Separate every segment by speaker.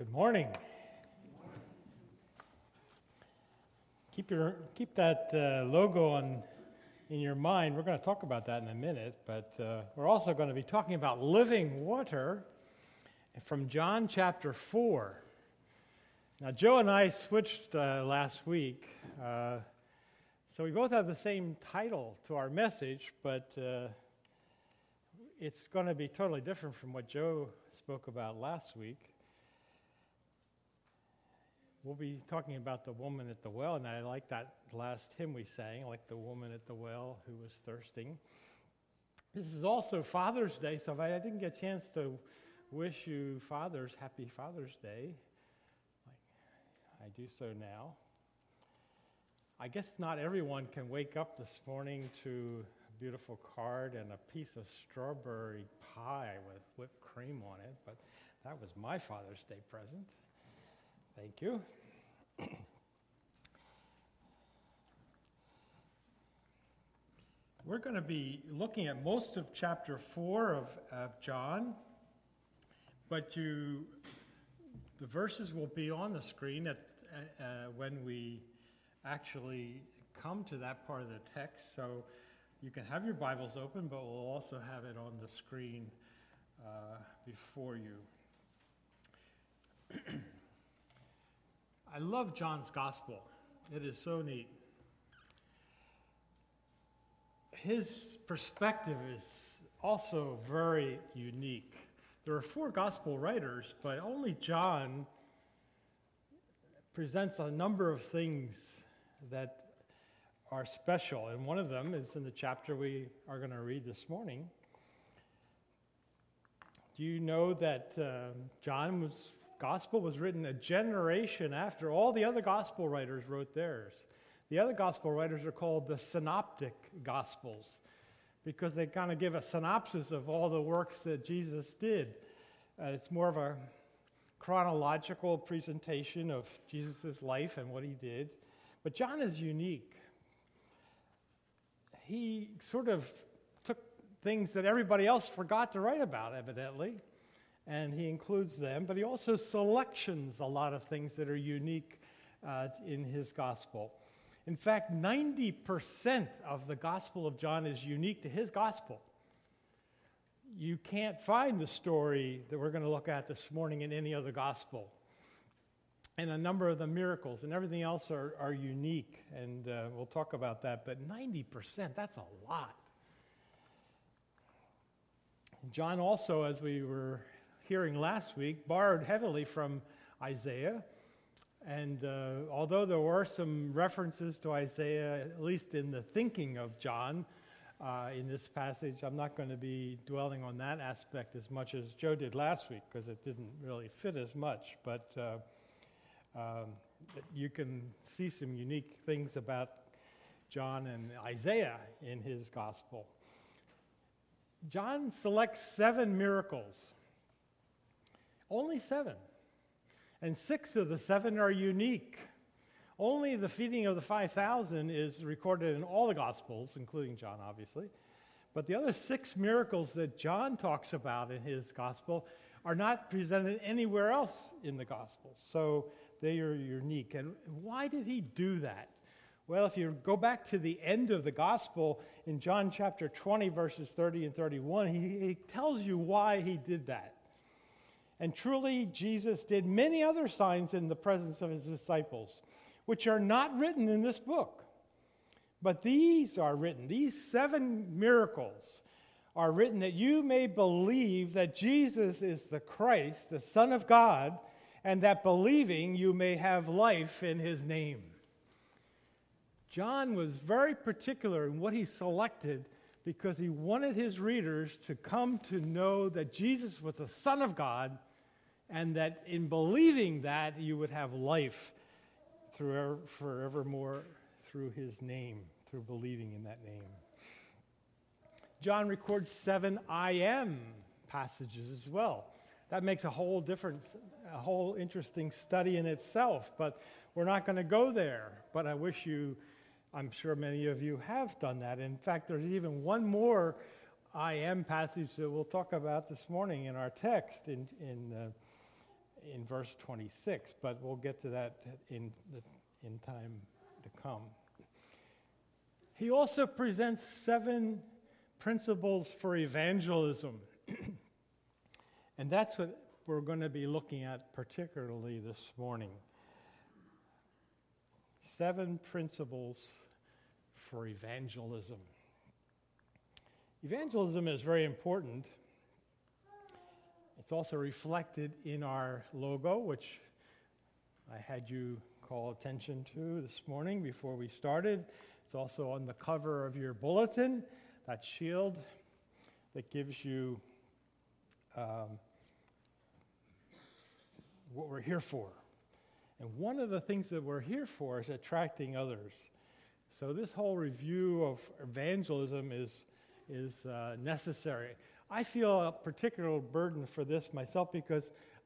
Speaker 1: Good morning. Keep that logo in your mind. We're going to talk about that in a minute, but we're also going to be talking about living water from John chapter 4. Now, Joe and I switched last week, so we both have the same title to our message, but it's going to be totally different from what Joe spoke about last week. We'll be talking about the woman at the well, and I like that last hymn we sang, like the woman at the well who was thirsting. This is also Father's Day, so if I didn't get a chance to wish you fathers happy Father's Day, I do so now. I guess not everyone can wake up this morning to a beautiful card and a piece of strawberry pie with whipped cream on it, but that was my Father's Day present. Thank you. We're going to be looking at most of chapter 4 of John, but the verses will be on the screen when we actually come to that part of the text. So you can have your Bibles open, but we'll also have it on the screen before you. I love John's gospel. It is so neat. His perspective is also very unique. There are 4 gospel writers, but only John presents a number of things that are special, and one of them is in the chapter we are going to read this morning. Do you know that John's gospel was written a generation after all the other gospel writers wrote theirs? The other gospel writers are called the synoptic gospels because they kind of give a synopsis of all the works that Jesus did. It's more of a chronological presentation of Jesus' life and what he did. But John is unique. He sort of took things that everybody else forgot to write about, evidently, and he includes them, but he also selections a lot of things that are unique in his gospel. In fact, 90% of the Gospel of John is unique to his gospel. You can't find the story that we're going to look at this morning in any other gospel. And a number of the miracles and everything else are unique, and we'll talk about that. But 90%, that's a lot. John also, as we were hearing last week, borrowed heavily from Isaiah. And although there were some references to Isaiah, at least in the thinking of John in this passage, I'm not going to be dwelling on that aspect as much as Joe did last week because it didn't really fit as much. But you can see some unique things about John and Isaiah in his gospel. John selects 7 miracles. Only 7. And 6 of the 7 are unique. Only the feeding of the 5,000 is recorded in all the Gospels, including John, obviously. But the other 6 miracles that John talks about in his Gospel are not presented anywhere else in the Gospels. So they are unique. And why did he do that? Well, if you go back to the end of the Gospel, in John chapter 20, verses 30 and 31, he tells you why he did that. And truly, Jesus did many other signs in the presence of his disciples, which are not written in this book. But these are written. These 7 miracles are written that you may believe that Jesus is the Christ, the Son of God, and that believing you may have life in his name. John was very particular in what he selected because he wanted his readers to come to know that Jesus was the Son of God, and that in believing that, you would have life forevermore through his name, through believing in that name. John records 7 I am passages as well. That makes a whole interesting study in itself, but we're not going to go there. But I'm sure many of you have done that. In fact, there's even one more I am passage that we'll talk about this morning in our text in in verse 26, but we'll get to that in time to come. He also presents 7 principles for evangelism. And that's what we're going to be looking at particularly this morning. 7 principles for evangelism. Evangelism is very important. It's also reflected in our logo, which I had you call attention to this morning before we started. It's also on the cover of your bulletin, that shield that gives you what we're here for. And one of the things that we're here for is attracting others. So this whole review of evangelism is necessary. I feel a particular burden for this myself because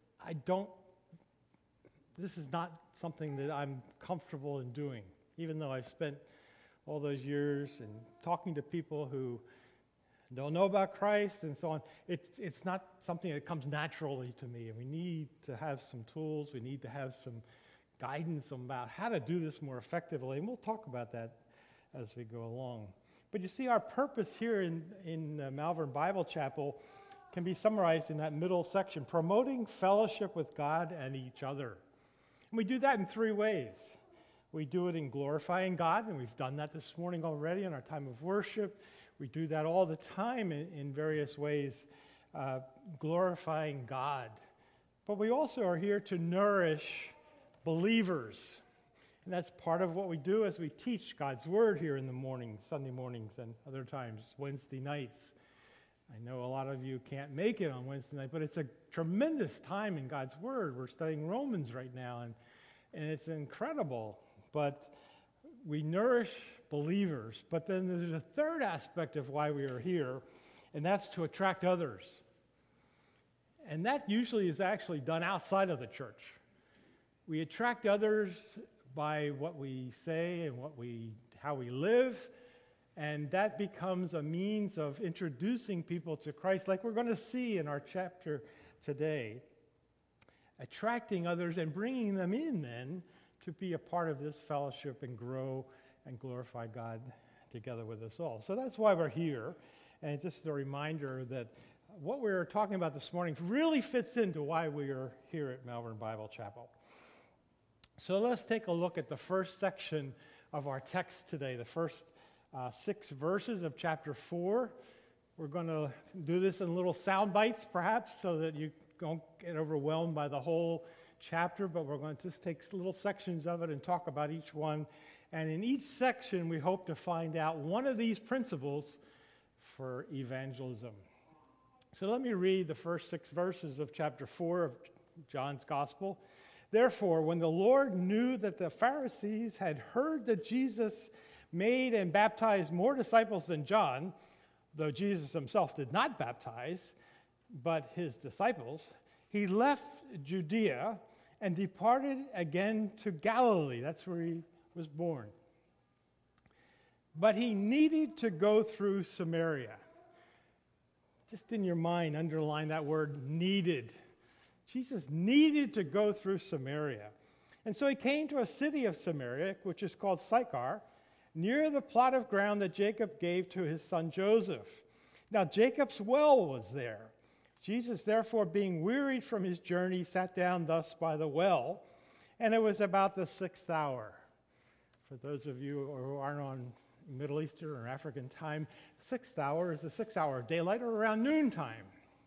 Speaker 1: this is not something that I'm comfortable in doing, even though I've spent all those years and talking to people who don't know about Christ and so on. It's not something that comes naturally to me, and we need to have some tools. We need to have some guidance about how to do this more effectively, and we'll talk about that as we go along. But you see, our purpose here in Malvern Bible Chapel can be summarized in that middle section: promoting fellowship with God and each other. And we do that in 3 ways. We do it in glorifying God, and we've done that this morning already in our time of worship. We do that all the time in various ways, glorifying God. But we also are here to nourish believers. And that's part of what we do as we teach God's Word here in the mornings, Sunday mornings, and other times, Wednesday nights. I know a lot of you can't make it on Wednesday night, but it's a tremendous time in God's Word. We're studying Romans right now, and it's incredible. But we nourish believers. But then there's a third aspect of why we are here, and that's to attract others. And that usually is actually done outside of the church. We attract others by what we say and how we live, and that becomes a means of introducing people to Christ, like we're going to see in our chapter today. Attracting others and bringing them in then to be a part of this fellowship and grow and glorify God together with us all. So that's why we're here, and just a reminder that what we're talking about this morning really fits into why we are here at Malvern Bible Chapel. So let's take a look at the first section of our text today, the first 6 verses of chapter 4. We're going to do this in little sound bites, perhaps, so that you don't get overwhelmed by the whole chapter, but we're going to just take little sections of it and talk about each one. And in each section, we hope to find out one of these principles for evangelism. So let me read the first 6 verses of chapter 4 of John's Gospel. Therefore, when the Lord knew that the Pharisees had heard that Jesus made and baptized more disciples than John, though Jesus himself did not baptize, but his disciples, he left Judea and departed again to Galilee. That's where he was born. But he needed to go through Samaria. Just in your mind, underline that word, needed. Jesus needed to go through Samaria. And so he came to a city of Samaria, which is called Sychar, near the plot of ground that Jacob gave to his son Joseph. Now Jacob's well was there. Jesus, therefore, being wearied from his journey, sat down thus by the well, and it was about the 6th hour. For those of you who aren't on Middle Eastern or African time, 6th hour is the 6th hour of daylight, or around noontime.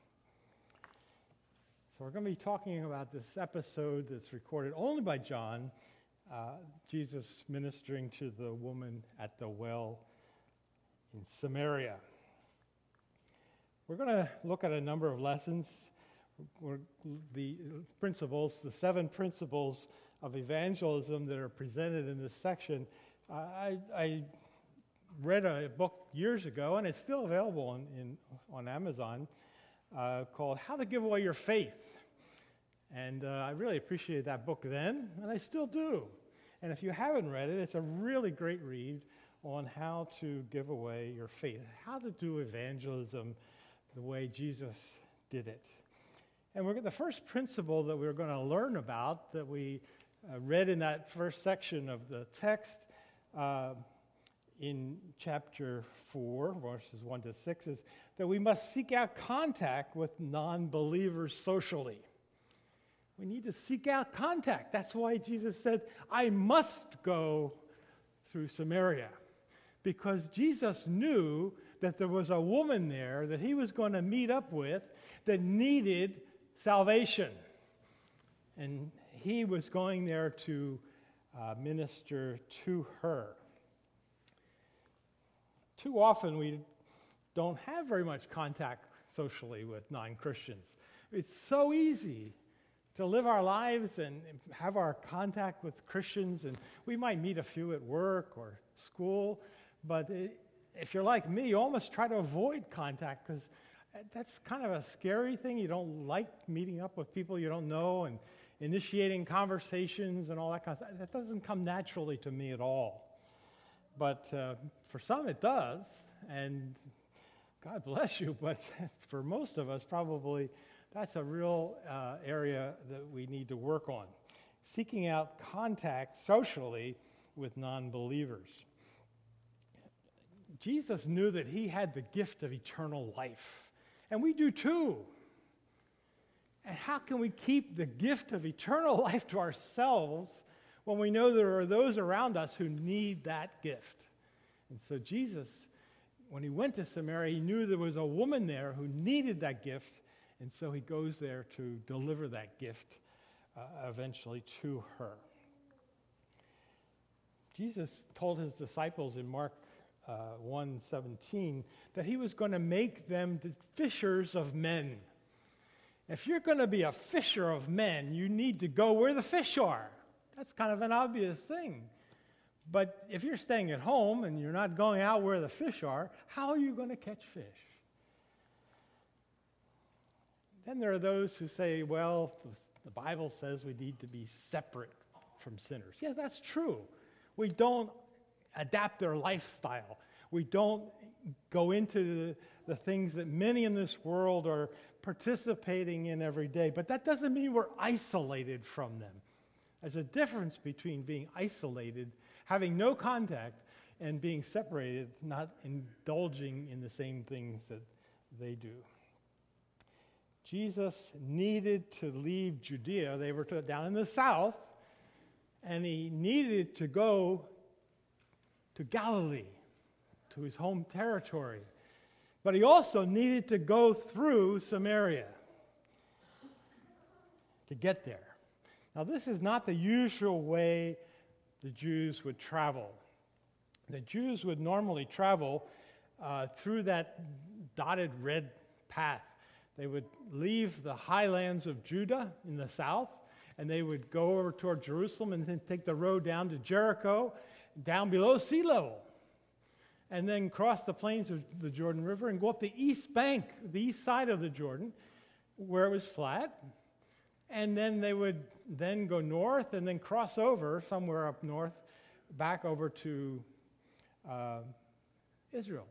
Speaker 1: So we're going to be talking about this episode that's recorded only by John, Jesus ministering to the woman at the well in Samaria. We're going to look at a number of lessons, the principles, the 7 principles of evangelism that are presented in this section. I read a book years ago, and it's still available on Amazon, called How to Give Away Your Faith. And I really appreciated that book then, and I still do. And if you haven't read it, it's a really great read on how to give away your faith, how to do evangelism the way Jesus did it. And the first principle that we're going to learn about that we read in that first section of the text in chapter 4, verses 1 to 6, is that we must seek out contact with non-believers socially. We need to seek out contact. That's why Jesus said, I must go through Samaria. Because Jesus knew that there was a woman there that he was going to meet up with that needed salvation. And he was going there to minister to her. Too often we don't have very much contact socially with non-Christians. It's so easy to live our lives and have our contact with Christians, and we might meet a few at work or school, but if you're like me, you almost try to avoid contact because that's kind of a scary thing. You don't like meeting up with people you don't know and initiating conversations and all that kind of stuff. That doesn't come naturally to me at all. But for some it does, and God bless you, but for most of us probably that's a real area that we need to work on. Seeking out contact socially with non-believers. Jesus knew that he had the gift of eternal life, and we do too. And how can we keep the gift of eternal life to ourselves when we know there are those around us who need that gift? And so Jesus, when he went to Samaria, he knew there was a woman there who needed that gift, and so he goes there to deliver that gift eventually to her. Jesus told his disciples in Mark 1:17 that he was going to make them the fishers of men. If you're going to be a fisher of men, you need to go where the fish are. That's kind of an obvious thing. But if you're staying at home and you're not going out where the fish are, how are you going to catch fish? Then there are those who say, well, the Bible says we need to be separate from sinners. Yeah, that's true. We don't adapt their lifestyle. We don't go into the things that many in this world are participating in every day. But that doesn't mean we're isolated from them. There's a difference between being isolated, having no contact, and being separated, not indulging in the same things that they do. Jesus needed to leave Judea. They were down in the south, and he needed to go to Galilee, to his home territory. But he also needed to go through Samaria to get there. Now, this is not the usual way the Jews would travel. The Jews would normally travel through that dotted red path. They would leave the highlands of Judah in the south, and they would go over toward Jerusalem and then take the road down to Jericho, down below sea level, and then cross the plains of the Jordan River and go up the east bank, the east side of the Jordan, where it was flat. And then they would then go north and then cross over somewhere up north, back over to Israel.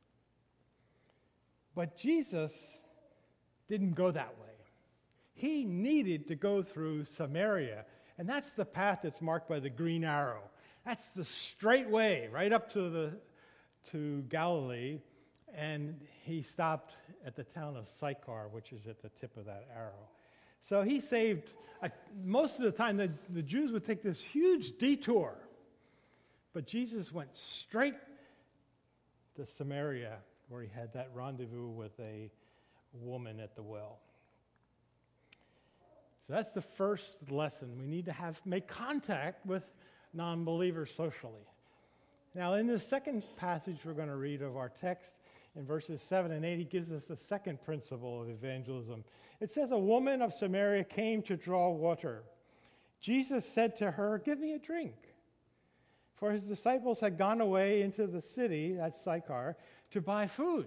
Speaker 1: But Jesus didn't go that way. He needed to go through Samaria, and that's the path that's marked by the green arrow. That's the straight way right up to Galilee, and he stopped at the town of Sychar, which is at the tip of that arrow. So he saved, most of the time the Jews would take this huge detour, but Jesus went straight to Samaria, where he had that rendezvous with a woman at the well. So that's the first lesson. We need to make contact with non-believers socially. Now, in the second passage we're going to read of our text, in verses 7 and 8, he gives us the second principle of evangelism. It says, a woman of Samaria came to draw water. Jesus said to her, give me a drink. For his disciples had gone away into the city, that's Sychar, to buy food.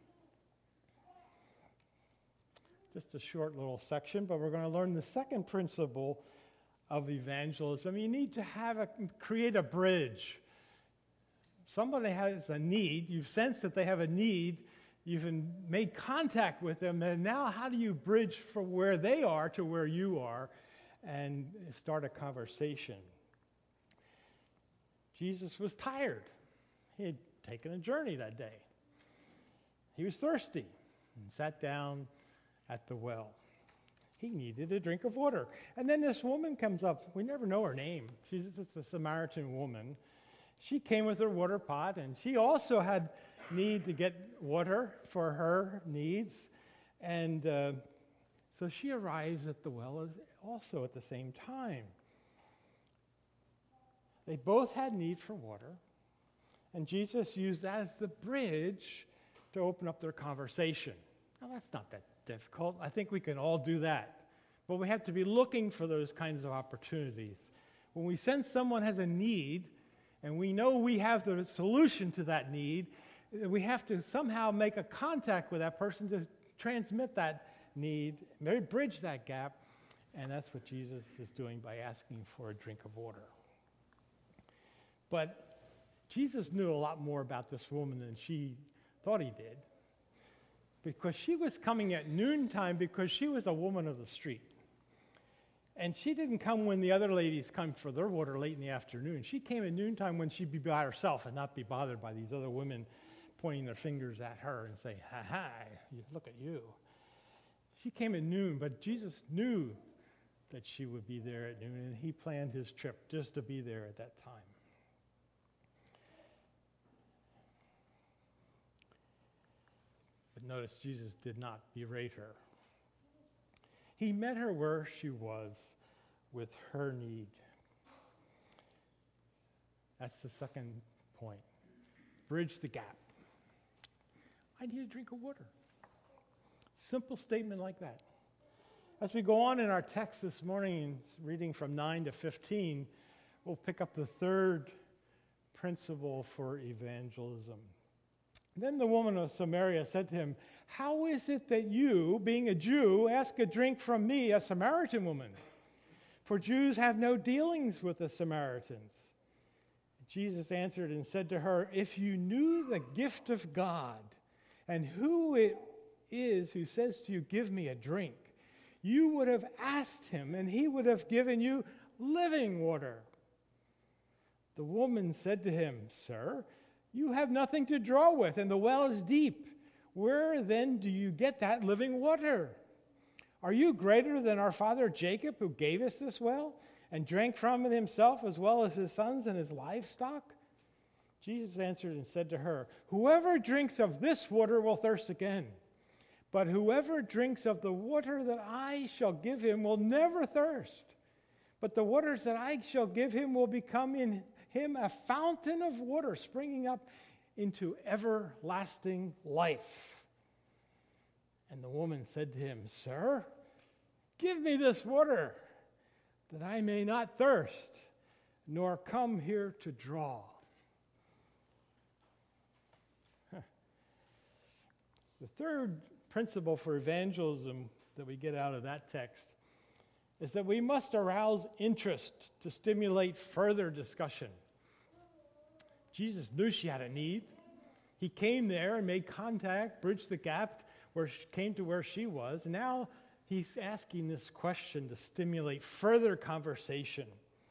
Speaker 1: Just a short little section, but we're going to learn the second principle of evangelism. You need to create a bridge. Somebody has a need. You sense that they have a need, You've made contact with them, and now how do you bridge from where they are to where you are and start a conversation? Jesus was tired. He had taken a journey that day. He was thirsty and sat down at the well. He needed a drink of water. And then this woman comes up. We never know her name. She's just a Samaritan woman. She came with her water pot, and she also had need to get water for her needs. And so she arrives at the well also at the same time. They both had need for water, and Jesus used that as the bridge to open up their conversation. Now, that's not that difficult. I think we can all do that. But we have to be looking for those kinds of opportunities. When we sense someone has a need, and we know we have the solution to that need, we have to somehow make a contact with that person to transmit that need, maybe bridge that gap, and that's what Jesus is doing by asking for a drink of water. But Jesus knew a lot more about this woman than she thought he did, because she was coming at noontime because she was a woman of the street. And she didn't come when the other ladies come for their water late in the afternoon. She came at noontime when she'd be by herself and not be bothered by these other women pointing their fingers at her and saying, "Ha ha, look at you." She came at noon, but Jesus knew that she would be there at noon, and he planned his trip just to be there at that time. But notice Jesus did not berate her. He met her where she was with her need. That's the second point. Bridge the gap. I need a drink of water. Simple statement like that. As we go on in our text this morning, reading from 9 to 15, we'll pick up the third principle for evangelism. Then the woman of Samaria said to him, "How is it that you, being a Jew, ask a drink from me, a Samaritan woman? For Jews have no dealings with the Samaritans." Jesus answered and said to her, "If you knew the gift of God and who it is who says to you, 'Give me a drink,' you would have asked him, and he would have given you living water." The woman said to him, "Sir, you have nothing to draw with, and the well is deep. Where then do you get that living water? Are you greater than our father Jacob, who gave us this well, and drank from it himself as well as his sons and his livestock?" Jesus answered and said to her, "Whoever drinks of this water will thirst again. But whoever drinks of the water that I shall give him will never thirst. But the waters that I shall give him will become in him a fountain of water springing up into everlasting life." And the woman said to him, "Sir, give me this water, that I may not thirst, nor come here to draw." The third principle for evangelism that we get out of that text is that we must arouse interest to stimulate further discussion. Jesus knew she had a need. He came there and made contact, bridged the gap, came to where she was. And now he's asking this question to stimulate further conversation.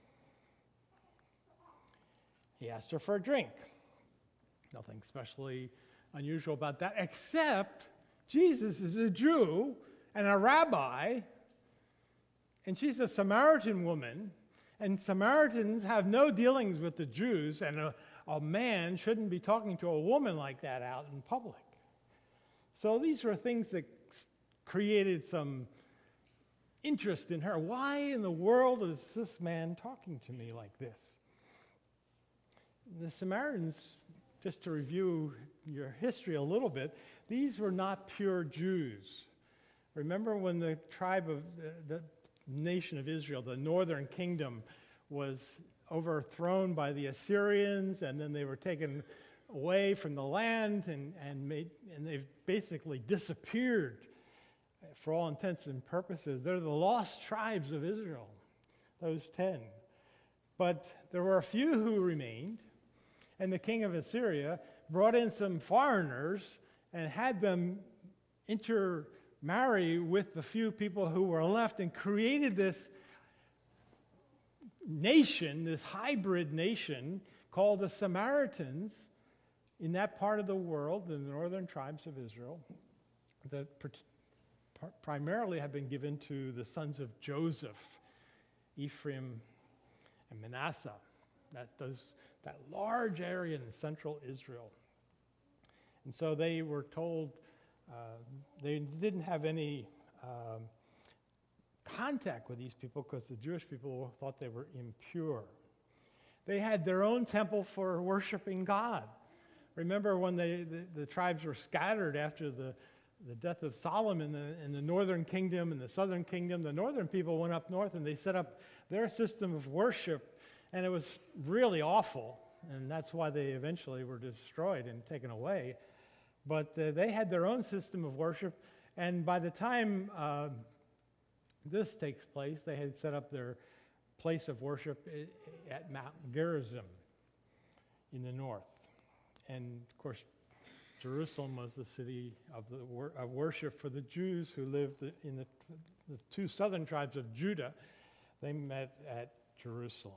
Speaker 1: He asked her for a drink. Nothing especially unusual about that, except Jesus is a Jew and a rabbi, and she's a Samaritan woman, and Samaritans have no dealings with the Jews, and a man shouldn't be talking to a woman like that out in public. So these were things that created some interest in her. Why in the world is this man talking to me like this? The Samaritans, just to review your history a little bit, these were not pure Jews. Remember when the tribe of the nation of Israel, the northern kingdom, was overthrown by the Assyrians, and then they were taken away from the land, and they've basically disappeared for all intents and purposes. They're the lost tribes of Israel, those 10. But there were a few who remained, and the king of Assyria brought in some foreigners and had them intermarry with the few people who were left and created this nation, this hybrid nation called the Samaritans in that part of the world, the northern tribes of Israel, that primarily have been given to the sons of Joseph, Ephraim and Manasseh, that large area in central Israel. And so they were told they didn't have any contact with these people because the Jewish people thought they were impure. They had their own temple for worshiping God. Remember when the tribes were scattered after the death of Solomon in the northern kingdom and the southern kingdom? The northern people went up north and they set up their system of worship, and it was really awful, and that's why they eventually were destroyed and taken away. But they had their own system of worship, and by the time this takes place, they had set up their place of worship at Mount Gerizim in the north. And of course, Jerusalem was the city of worship for the Jews who lived in the two southern tribes of Judah. They met at Jerusalem.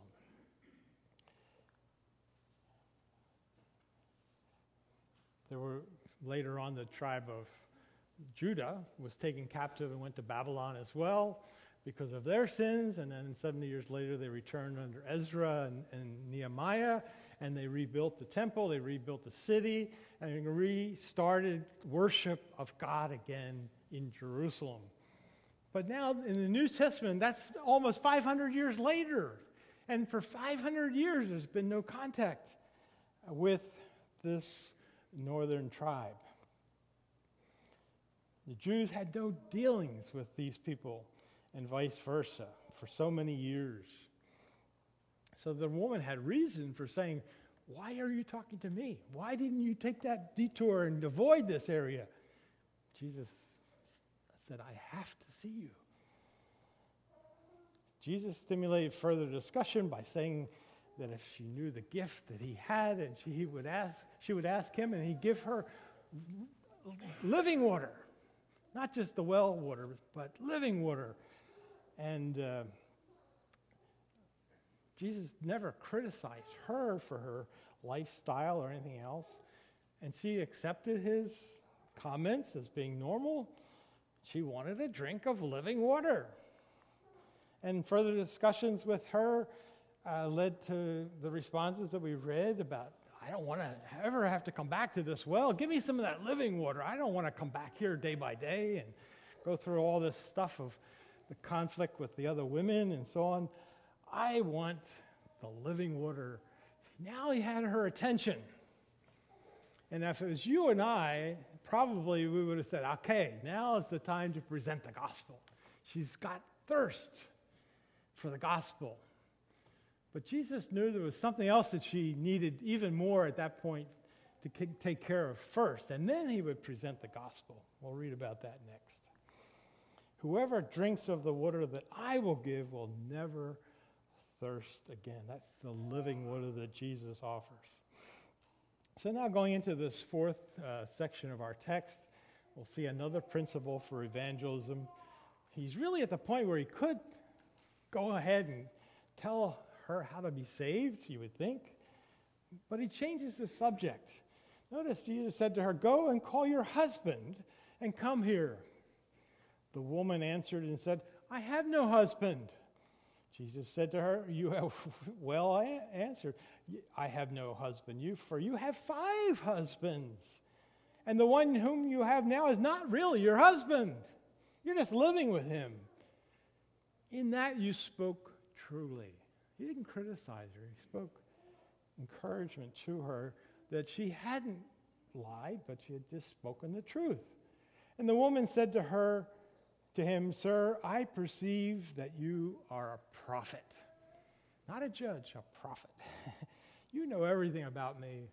Speaker 1: There were later on the tribe of Judah was taken captive and went to Babylon as well because of their sins, and then 70 years later they returned under Ezra and Nehemiah, and they rebuilt the temple, they rebuilt the city, and restarted worship of God again in Jerusalem. But now in the New Testament, that's almost 500 years later, and for 500 years there's been no contact with this northern tribe. The Jews had no dealings with these people, and vice versa, for so many years. So the woman had reason for saying, "Why are you talking to me? Why didn't you take that detour and avoid this area?" Jesus said, "I have to see you." Jesus stimulated further discussion by saying that if she knew the gift that he had, and she would ask him, and he'd give her living water. Not just the well water, but living water. And Jesus never criticized her for her lifestyle or anything else. And she accepted his comments as being normal. She wanted a drink of living water. And further discussions with her led to the responses that we read about, "I don't want to ever have to come back to this well. Give me some of that living water. I don't want to come back here day by day and go through all this stuff of the conflict with the other women and so on. I want the living water." Now he had her attention. And if it was you and I, probably we would have said, "Okay, now is the time to present the gospel." She's got thirst for the gospel. But Jesus knew there was something else that she needed even more at that point to take care of first, and then he would present the gospel. We'll read about that next. "Whoever drinks of the water that I will give will never thirst again." That's the living water that Jesus offers. So now going into this fourth section of our text, we'll see another principle for evangelism. He's really at the point where he could go ahead and tell her how to be saved, you would think. But he changes the subject. Notice Jesus said to her, "Go and call your husband and come here." The woman answered and said, "I have no husband." Jesus said to her, "You have well answered. I have no husband, for you have 5 husbands. And the one whom you have now is not really your husband. You're just living with him. In that you spoke truly." He didn't criticize her. He spoke encouragement to her that she hadn't lied, but she had just spoken the truth. And the woman said to him, "Sir, I perceive that you are a prophet." Not a judge, a prophet. "You know everything about me."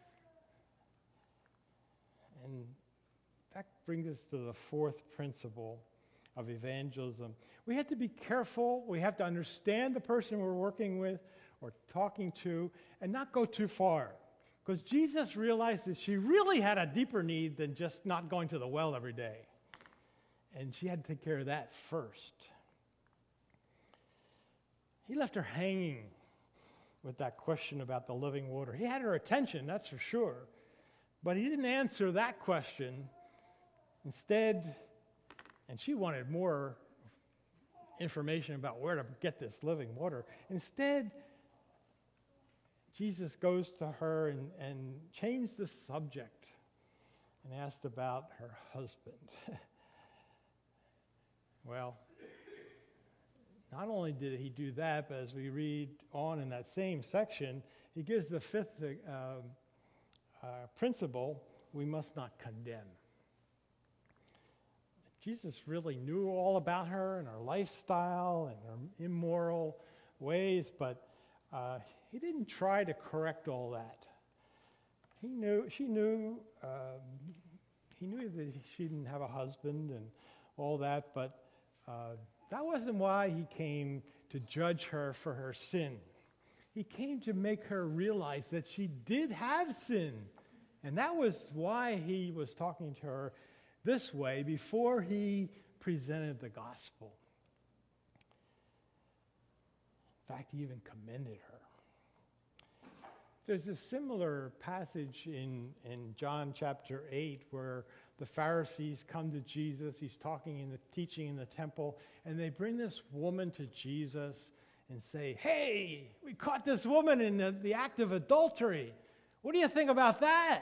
Speaker 1: And that brings us to the fourth principle of evangelism. We have to be careful. We have to understand the person we're working with or talking to and not go too far. Because Jesus realized that she really had a deeper need than just not going to the well every day. And she had to take care of that first. He left her hanging with that question about the living water. He had her attention, that's for sure. But he didn't answer that question. Instead, and she wanted more information about where to get this living water. Instead, Jesus goes to her and changed the subject and asked about her husband. Well, not only did he do that, but as we read on in that same section, he gives the fifth principle: we must not condemn. Jesus really knew all about her and her lifestyle and her immoral ways, but he didn't try to correct all that. He knew that she didn't have a husband and all that, but that wasn't why he came to judge her for her sin. He came to make her realize that she did have sin. And that was why he was talking to her this way before he presented the gospel. In fact, he even commended her. There's a similar passage in John chapter 8 where the Pharisees come to Jesus. He's teaching in the temple, and they bring this woman to Jesus and say, "Hey, we caught this woman in the act of adultery. What do you think about that?"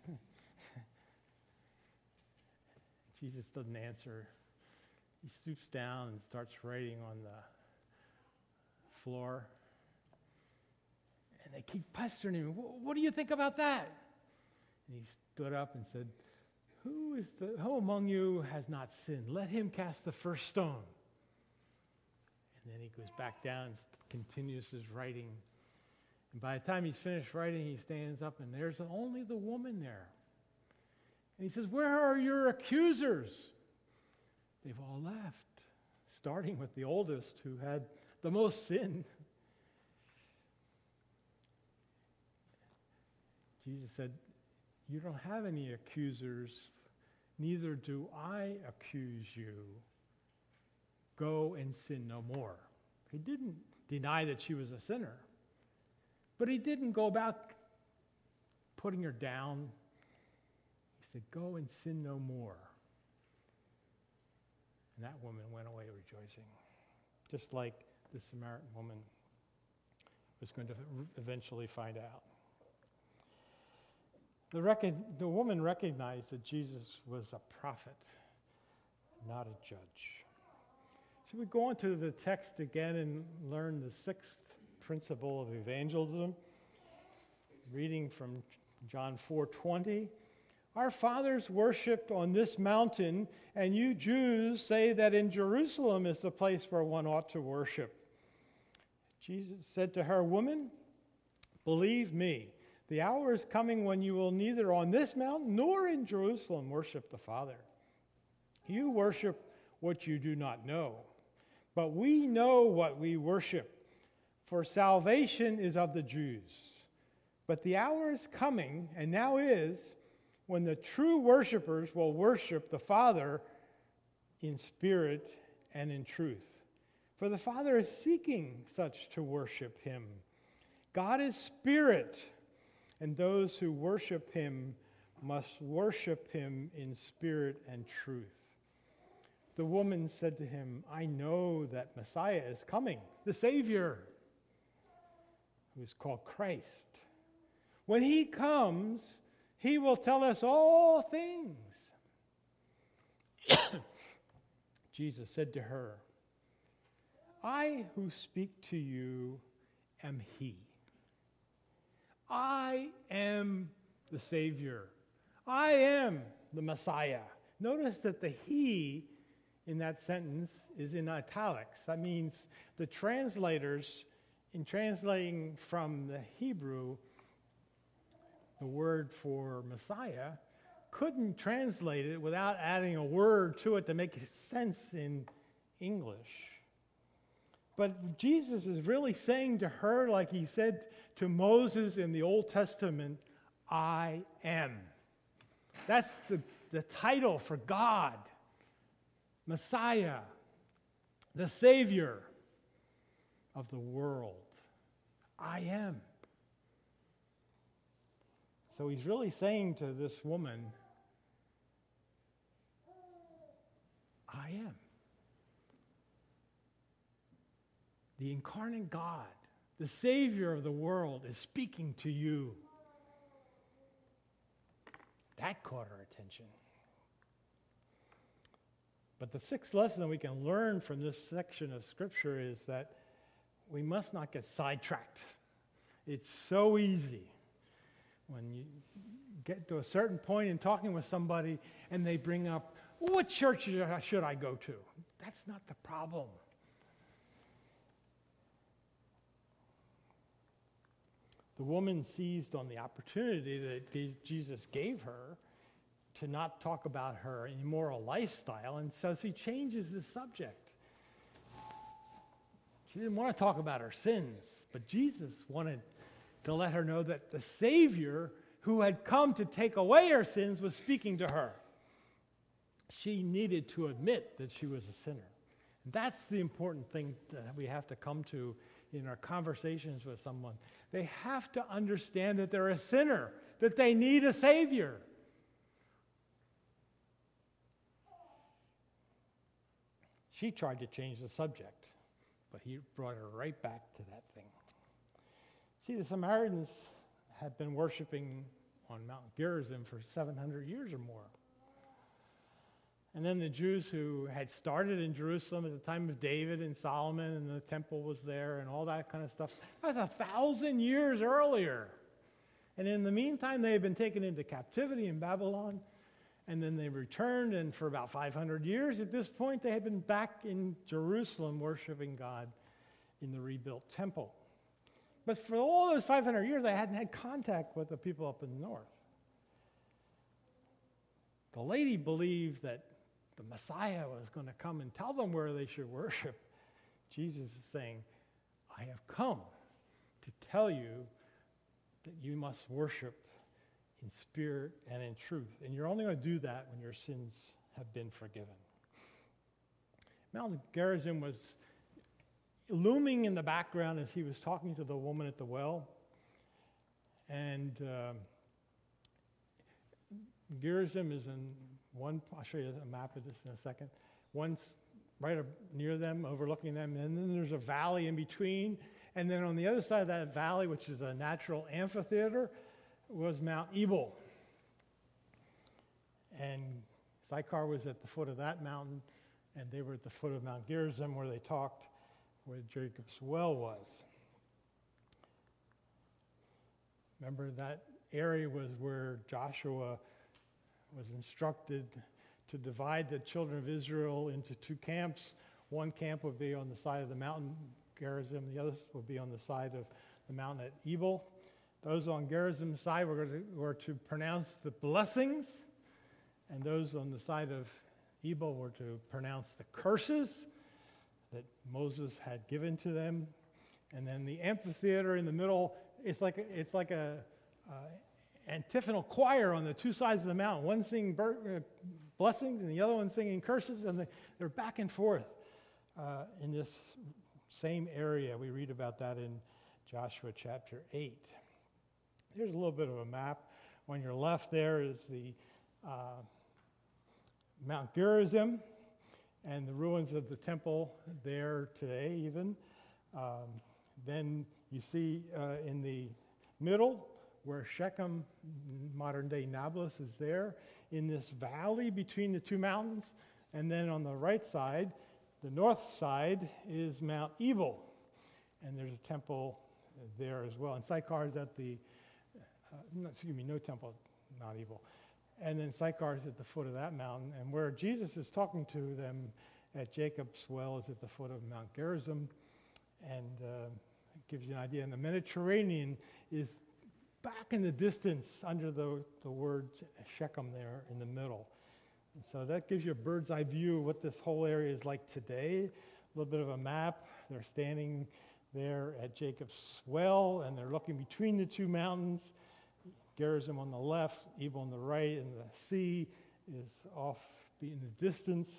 Speaker 1: Jesus doesn't answer. He stoops down and starts writing on the floor. And they keep pestering him. "What do you think about that?" And he stood up and said, Who among you has not sinned? Let him cast the first stone." And then he goes back down and continues his writing. And by the time he's finished writing, he stands up, and there's only the woman there. And he says, "Where are your accusers?" They've all left, starting with the oldest who had the most sin. Jesus said, "You don't have any accusers, neither do I accuse you. Go and sin no more." He didn't deny that she was a sinner, but he didn't go about putting her down. He said, "Go and sin no more." And that woman went away rejoicing, just like the Samaritan woman was going to eventually find out. The woman recognized that Jesus was a prophet, not a judge. So we go on to the text again and learn the sixth principle of evangelism. Reading from John 4:20. "Our fathers worshipped on this mountain, and you Jews say that in Jerusalem is the place where one ought to worship." Jesus said to her, "Woman, believe me, the hour is coming when you will neither on this mountain nor in Jerusalem worship the Father. You worship what you do not know, but we know what we worship, for salvation is of the Jews. But the hour is coming, and now is, when the true worshipers will worship the Father in spirit and in truth. For the Father is seeking such to worship him. God is spirit, and those who worship him must worship him in spirit and truth." The woman said to him, "I know that Messiah is coming, the Savior, who is called Christ. When he comes, he will tell us all things." Jesus said to her, "I who speak to you am he. I am the Savior. I am the Messiah." Notice that the "he" in that sentence is in italics. That means the translators, in translating from the Hebrew, the word for Messiah, couldn't translate it without adding a word to it to make sense in English. But Jesus is really saying to her, like he said to Moses in the Old Testament, I am. That's the title for God, Messiah, the Savior of the world. I am. So he's really saying to this woman, I am. The incarnate God, the Savior of the world, is speaking to you. That caught our attention. But the sixth lesson that we can learn from this section of Scripture is that we must not get sidetracked. It's so easy when you get to a certain point in talking with somebody and they bring up, what church should I go to? That's not the problem. The woman seized on the opportunity that Jesus gave her to not talk about her immoral lifestyle, and so she changes the subject. She didn't want to talk about her sins, but Jesus wanted to let her know that the Savior who had come to take away her sins was speaking to her. She needed to admit that she was a sinner. That's the important thing that we have to come to in our conversations with someone. They have to understand that they're a sinner, that they need a Savior. She tried to change the subject, but he brought her right back to that thing. See, the Samaritans had been worshiping on Mount Gerizim for 700 years or more. And then the Jews who had started in Jerusalem at the time of David and Solomon, and the temple was there and all that kind of stuff, that was 1,000 years earlier. And in the meantime, they had been taken into captivity in Babylon, and then they returned, and for about 500 years at this point, they had been back in Jerusalem worshiping God in the rebuilt temple. But for all those 500 years, they hadn't had contact with the people up in the north. The lady believed that the Messiah was going to come and tell them where they should worship. Jesus is saying, I have come to tell you that you must worship in spirit and in truth. And you're only going to do that when your sins have been forgiven. Mount Gerizim was looming in the background as he was talking to the woman at the well. And Gerizim is in one, I'll show you a map of this in a second. One's right up near them, overlooking them, and then there's a valley in between. And then on the other side of that valley, which is a natural amphitheater, was Mount Ebal. And Sychar was at the foot of that mountain, and they were at the foot of Mount Gerizim where they talked, where Jacob's well was. Remember, that area was where Joshua was instructed to divide the children of Israel into two camps. One camp would be on the side of the mountain, Gerizim. The other would be on the side of the mountain at Ebal. Those on Gerizim's side were to pronounce the blessings, and those on the side of Ebal were to pronounce the curses that Moses had given to them. And then the amphitheater in the middle, it's like a antiphonal choir on the two sides of the mountain. One singing blessings and the other one singing curses, and they're back and forth in this same area. We read about that in Joshua chapter 8. Here's a little bit of a map. On your left there is the Mount Gerizim and the ruins of the temple there today even. Then you see in the middle where Shechem, modern-day Nablus, is there, in this valley between the two mountains. And then on the right side, the north side, is Mount Ebal. And there's a temple there as well. And Sychar is at the, no temple, not Ebal. And then Sychar is at the foot of that mountain. And where Jesus is talking to them at Jacob's well is at the foot of Mount Gerizim. And it gives you an idea. And the Mediterranean is back in the distance under the word Shechem there in the middle. And so that gives you a bird's eye view of what this whole area is like today. A little bit of a map. They're standing there at Jacob's well, and they're looking between the two mountains. Gerizim on the left, Ebal on the right, and the sea is off in the distance.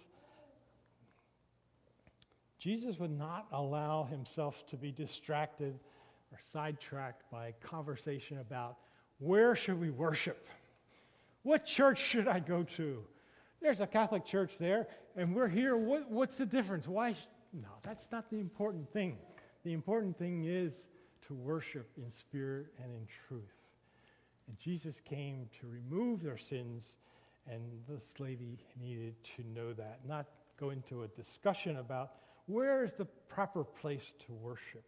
Speaker 1: Jesus would not allow himself to be distracted or sidetracked by a conversation about where should we worship? What church should I go to? There's a Catholic church there, and we're here. What's the difference? No, that's not the important thing. The important thing is to worship in spirit and in truth. And Jesus came to remove their sins, and this lady needed to know that, not go into a discussion about where is the proper place to worship.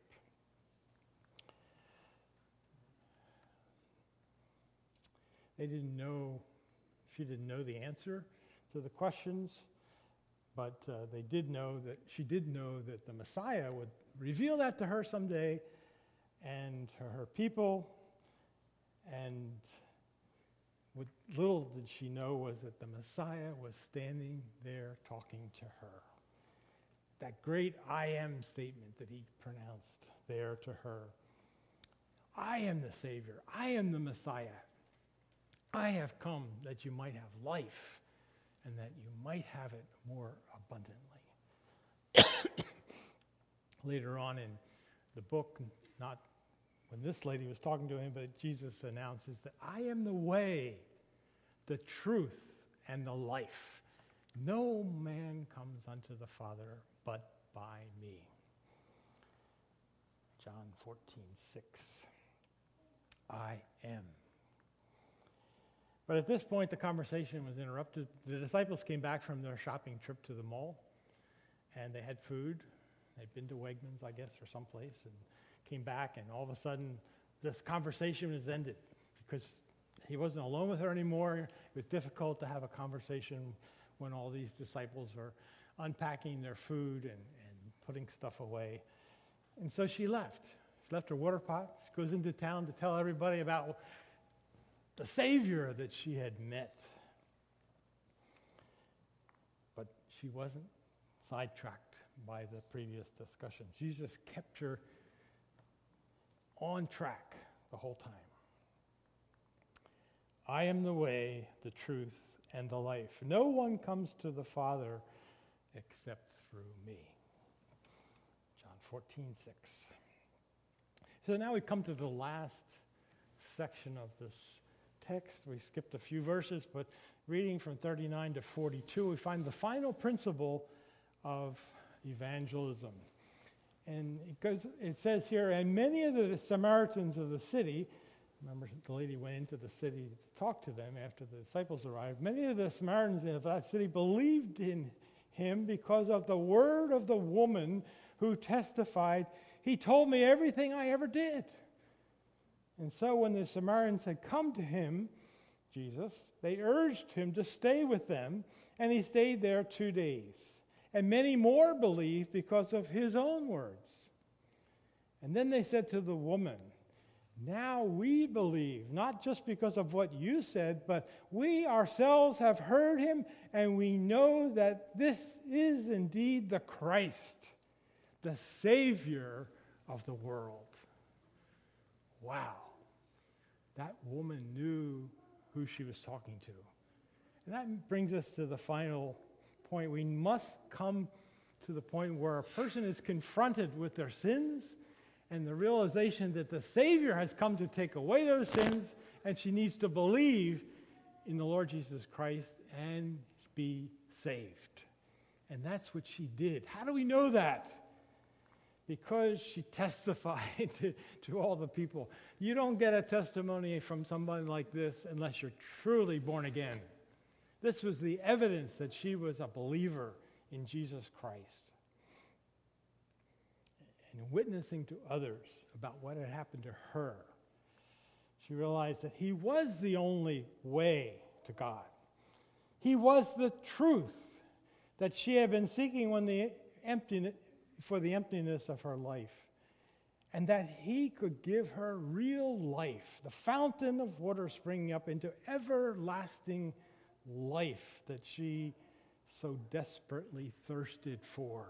Speaker 1: She didn't know the answer to the questions, but she did know that the Messiah would reveal that to her someday and to her people. And what little did she know was that the Messiah was standing there talking to her. That great I am statement that he pronounced there to her. I am the Savior. I am the Messiah. I have come that you might have life and that you might have it more abundantly. Later on in the book, not when this lady was talking to him, but Jesus announces that I am the way, the truth, and the life. No man comes unto the Father but by me. John 14:6. I am. But at this point, the conversation was interrupted. The disciples came back from their shopping trip to the mall, and they had food. They'd been to Wegmans, I guess, or someplace, and came back, and all of a sudden, this conversation was ended because he wasn't alone with her anymore. It was difficult to have a conversation when all these disciples are unpacking their food and putting stuff away. And so she left. She left her water pot. She goes into town to tell everybody about the Savior that she had met. But she wasn't sidetracked by the previous discussion. Jesus kept her on track the whole time. I am the way, the truth, and the life. No one comes to the Father except through me. John 14:6. So now we come to the last section of this text. We skipped a few verses, but reading from 39 to 42, we find the final principle of evangelism. And it says here, and many of the Samaritans of the city, remember the lady went into the city to talk to them after the disciples arrived, many of the Samaritans of that city believed in him because of the word of the woman who testified, he told me everything I ever did. And so when the Samaritans had come to him, Jesus, they urged him to stay with them, and he stayed there 2 days. And many more believed because of his own words. And then they said to the woman, now we believe, not just because of what you said, but we ourselves have heard him, and we know that this is indeed the Christ, the Savior of the world. Wow. That woman knew who she was talking to. And that brings us to the final point. We must come to the point where a person is confronted with their sins and the realization that the Savior has come to take away those sins, and she needs to believe in the Lord Jesus Christ and be saved. And that's what she did. How do we know that? Because she testified to all the people. You don't get a testimony from somebody like this unless you're truly born again. This was the evidence that she was a believer in Jesus Christ. And witnessing to others about what had happened to her, she realized that he was the only way to God. He was the truth that she had been seeking for the emptiness of her life, and that he could give her real life, the fountain of water springing up into everlasting life that she so desperately thirsted for.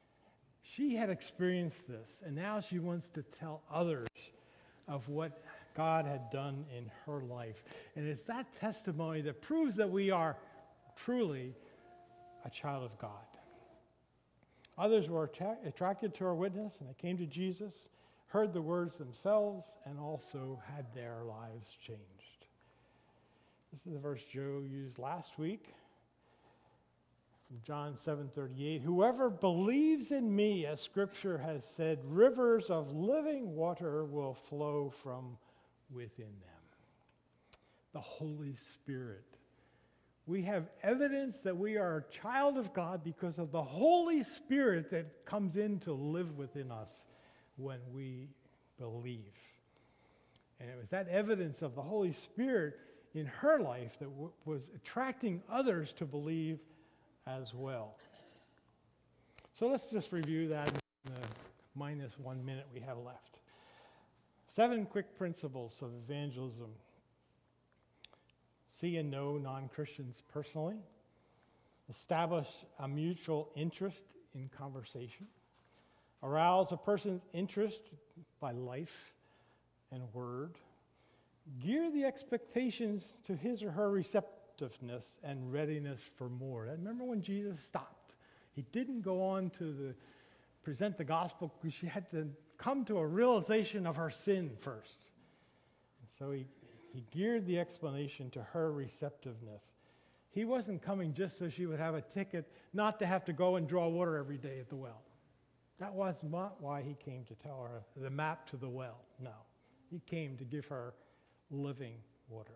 Speaker 1: She had experienced this, and now she wants to tell others of what God had done in her life. And it's that testimony that proves that we are truly a child of God. Others were attracted to her witness, and they came to Jesus, heard the words themselves, and also had their lives changed. This is the verse Joe used last week from John 7:38. Whoever believes in me, as Scripture has said, rivers of living water will flow from within them. The Holy Spirit. We have evidence that we are a child of God because of the Holy Spirit that comes in to live within us when we believe. And it was that evidence of the Holy Spirit in her life that was attracting others to believe as well. So let's just review that in the minus 1 minute we have left. 7 quick principles of evangelism. See and know non-Christians personally. Establish a mutual interest in conversation. Arouse a person's interest by life and word. Gear the expectations to his or her receptiveness and readiness for more. Remember when Jesus stopped? He didn't go on to present the gospel because she had to come to a realization of her sin first. And so he geared the explanation to her receptiveness. He wasn't coming just so she would have a ticket not to have to go and draw water every day at the well. That was not why he came to tell her the map to the well. No. He came to give her living water.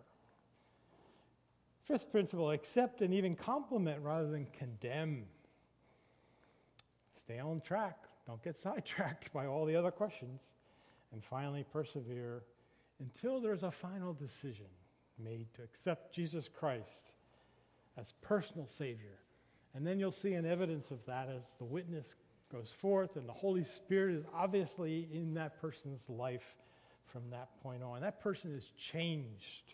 Speaker 1: 5th principle, accept and even compliment rather than condemn. Stay on track. Don't get sidetracked by all the other questions. And finally, persevere until there's a final decision made to accept Jesus Christ as personal Savior. And then you'll see an evidence of that as the witness goes forth and the Holy Spirit is obviously in that person's life from that point on. That person is changed.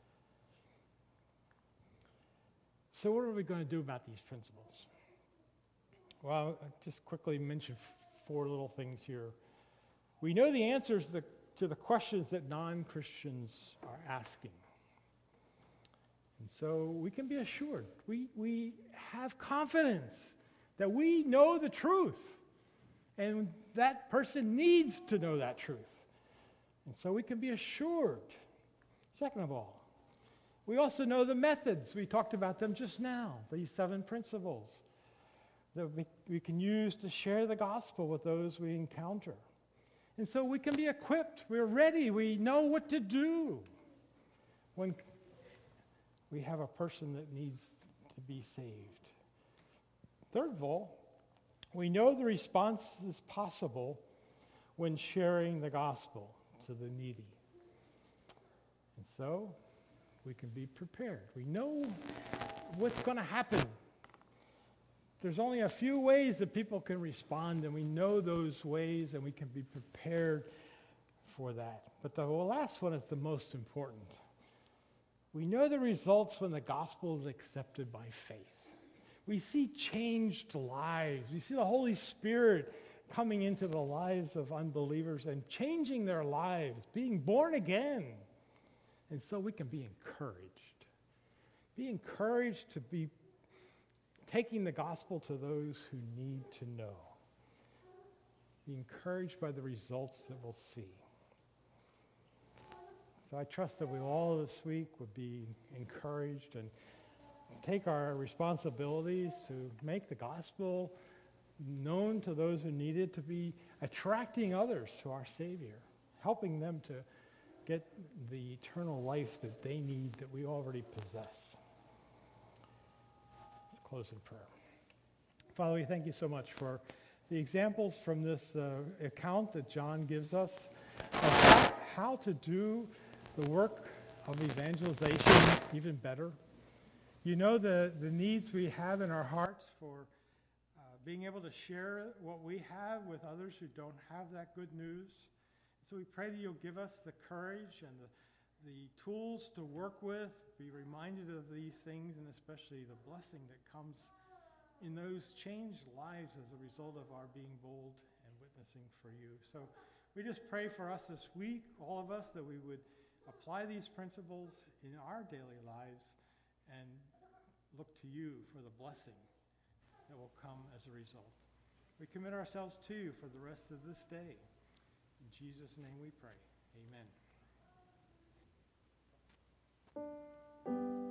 Speaker 1: So what are we going to do about these principles? Well, I'll just quickly mention 4 little things here. We know the answers to the questions that non-Christians are asking. And so we can be assured. We have confidence that we know the truth. And that person needs to know that truth. And so we can be assured. Second of all, we also know the methods. We talked about them just now, these 7 principles that we can use to share the gospel with those we encounter. And so we can be equipped. We're ready. We know what to do when we have a person that needs to be saved. Third of all, we know the response is possible when sharing the gospel to the needy. And so we can be prepared. We know what's going to happen. There's only a few ways that people can respond, and we know those ways, and we can be prepared for that. But the last one is the most important. We know the results when the gospel is accepted by faith. We see changed lives. We see the Holy Spirit coming into the lives of unbelievers and changing their lives, being born again. And so we can be encouraged. Be encouraged to be taking the gospel to those who need to know. Be encouraged by the results that we'll see. So I trust that we all this week would be encouraged and take our responsibilities to make the gospel known to those who need it, to be attracting others to our Savior, helping them to get the eternal life that they need that we already possess. Let's close in prayer. Father, we thank you so much for the examples from this account that John gives us of how to do the work of evangelization even better. You know the needs we have in our hearts for being able to share what we have with others who don't have that good news. So we pray that you'll give us the courage and the tools to work with, be reminded of these things, and especially the blessing that comes in those changed lives as a result of our being bold and witnessing for you. So we just pray for us this week, all of us, that we would apply these principles in our daily lives and look to you for the blessing that will come as a result. We commit ourselves to you for the rest of this day. In Jesus' name we pray. Amen.